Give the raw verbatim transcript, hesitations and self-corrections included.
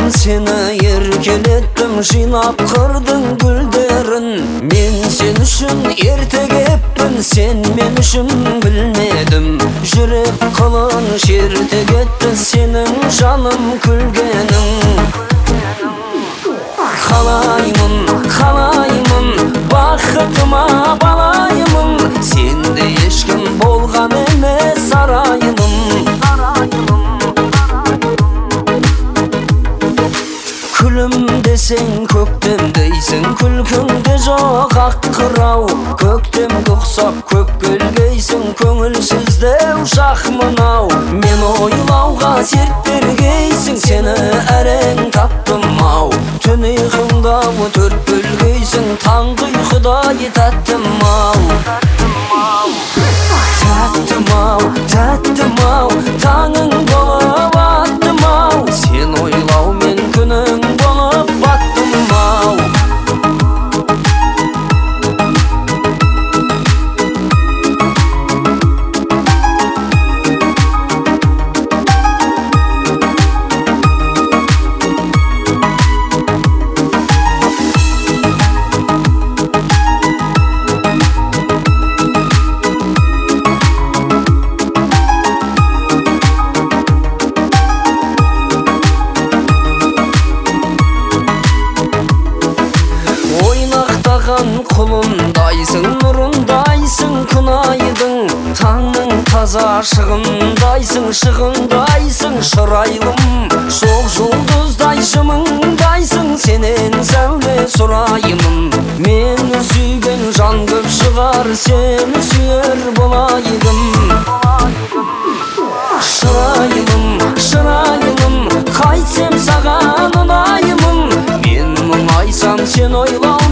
seni erkelettim, jıynap kırdın gülderin. Men sen üçün ertegepпin, sen men üçün bilmedim. Жүрек kılın şertek etti senin canım külgenin. Halayımın, halayımın, bakıtıma balayımın. Sende eşkim bolgan emes sarayımın. Külüm desen köktem deysin, külkünde жоқ аққырау. Көктем құқсап көк көлгейсің, көңілсізде ушақ мынау. Мен ойлауға серт бергейсің, сені әрең таптым-ау. Түн ұйқыңда төрт бөлгейсің, таңғы ұйқыдай тәттім-ау. Тәттім-ау, тәттім-ау, таңың болып аттым-ау. Сен ойлау мен күнің болып баттым-ау. Құлындайсың, нұрындайсың күнайдың. Таңның таза шығындайсың, шығындайсың шырайлым. Жоқ жұлдыздай жымыңдайсың, сенен сәуле сұрайымын. Мені сүйген жан көп шығар, сені сүйер болайдым. Шырайымым, шырайымым, қайтсем саған ұнайымын. Мен мұңайсам сен ойлау